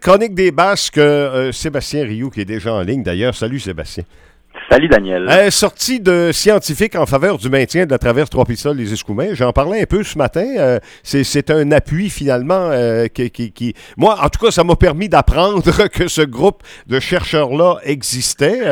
Chronique des Basques, Sébastien Rioux qui est déjà en ligne d'ailleurs. Salut Sébastien. Salut Daniel. Sortie de scientifiques en faveur du maintien de la traverse Trois-Pistoles des Escoumins. J'en parlais un peu ce matin. C'est un appui finalement qui... Moi, en tout cas, ça m'a permis d'apprendre que ce groupe de chercheurs-là existait.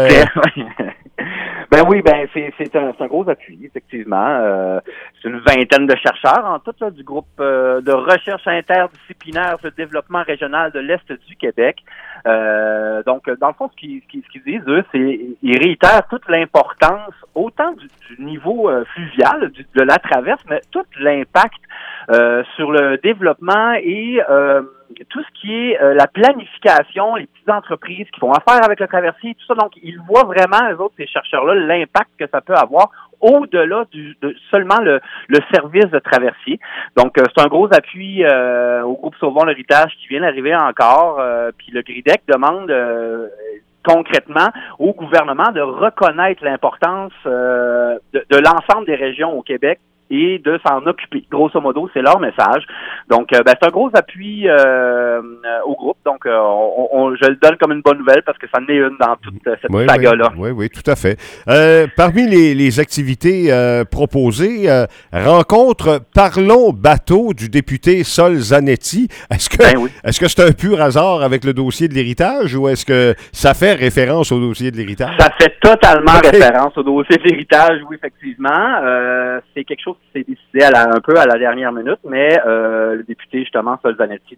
Ben oui, c'est un gros appui, effectivement. C'est une vingtaine de chercheurs en tout là, du groupe de recherche interdisciplinaire de développement régional de l'Est du Québec. Donc, dans le fond, ce qu'ils disent, eux, c'est ils réitèrent toute l'importance, autant du niveau fluvial de la traverse, mais tout l'impact sur le développement et tout ce qui est la planification, les petites entreprises qui font affaire avec le traversier, tout ça. Donc, ils voient vraiment, eux autres, ces chercheurs-là, l'impact que ça peut avoir au-delà de seulement le service de traversier. Donc, c'est un gros appui au groupe Sauvons l'Héritage qui vient d'arriver encore. Puis le GRIDEC demande concrètement au gouvernement de reconnaître l'importance de l'ensemble des régions au Québec et de s'en occuper. Grosso modo, c'est leur message. Donc, c'est un gros appui au groupe. Donc, je le donne comme une bonne nouvelle parce que ça en est une dans toute cette saga-là. Oui, tout à fait. Parmi les activités proposées, rencontre Parlons bateau du député Sol Zanetti. Est-ce que c'est un pur hasard avec le dossier de l'héritage ou est-ce que ça fait référence au dossier de l'héritage? Ça fait totalement référence au dossier de l'héritage, oui, effectivement. C'est quelque chose qui s'est décidé un peu à la dernière minute, mais le député, justement, Sol Zanetti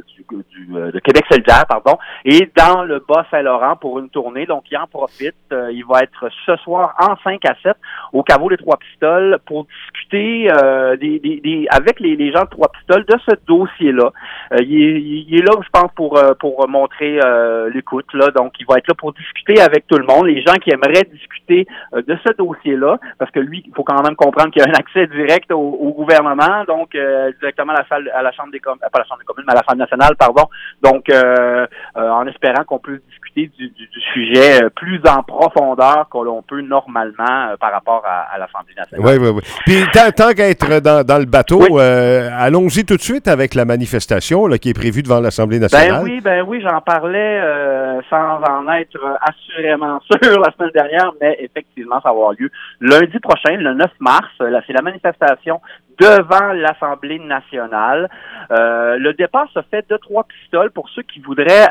de Québec solidaire, est dans le Bas-Saint-Laurent pour une tournée, donc il en profite. Il va être ce soir en 5 à 7 au caveau des Trois-Pistoles pour discuter avec les gens de Trois-Pistoles de ce dossier-là. Il est là, je pense, pour montrer l'écoute, là. Donc, il va être là pour discuter avec tout le monde, les gens qui aimeraient discuter de ce dossier-là, parce que lui, il faut quand même comprendre qu'il y a un accès direct au gouvernement, donc directement à la Chambre des communes, pas la Chambre des communes, mais à l'Assemblée nationale, pardon. Donc, en espérant qu'on puisse discuter du sujet plus en profondeur que l'on peut normalement par rapport à l'Assemblée nationale. Oui. Puis, tant qu'à être dans le bateau, allons-y tout de suite avec la manifestation là, qui est prévue devant l'Assemblée nationale. Ben oui, j'en parlais sans en être assurément sûr la semaine dernière, mais effectivement, ça va avoir lieu lundi prochain, le 9 mars. C'est la manifestation devant l'Assemblée nationale. Le départ se fait de Trois-Pistoles pour ceux qui voudraient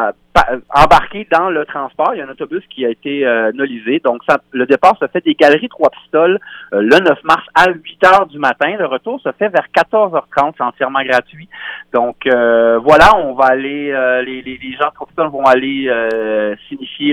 embarquer dans le transport. Il y a un autobus qui a été nolisé. Donc, le départ se fait des Galeries Trois-Pistoles le 9 mars à 8 heures du matin. Le retour se fait vers 14h30. C'est entièrement gratuit. Donc, voilà, on va aller, les gens de Trois-Pistoles vont aller signifier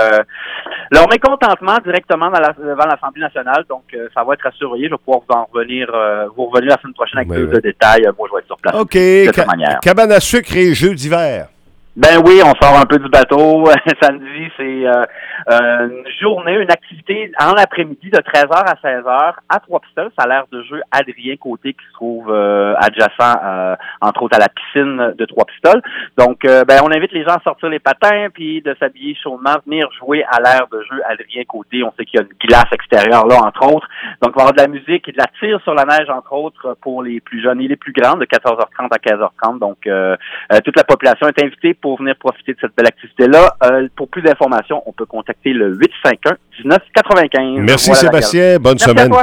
leur mécontentement directement devant l'Assemblée nationale. Donc, ça va être à surveiller. Je vais pouvoir vous revenir la semaine prochaine avec plus de détails. Moi, je vais être sur place. OK. De cette manière. Cabane à sucre et jeux d'hiver. Ben oui, on sort un peu du bateau. Samedi, c'est une journée, une activité en l'après-midi de 13h à 16h à Trois-Pistoles. Ça a l'air de jeu Adrien Côté qui se trouve adjacent, entre autres, à la piscine de Trois-Pistoles. Donc, on invite les gens à sortir les patins puis de s'habiller chaudement, venir jouer à l'air de jeu Adrien Côté. On sait qu'il y a une glace extérieure là, entre autres. Donc, il va y avoir de la musique et de la tire sur la neige, entre autres, pour les plus jeunes et les plus grands, de 14h30 à 15h30. Donc, toute la population est invitée pour venir profiter de cette belle activité-là. Pour plus d'informations, on peut contacter le 851-1995. Merci Sébastien, bonne semaine.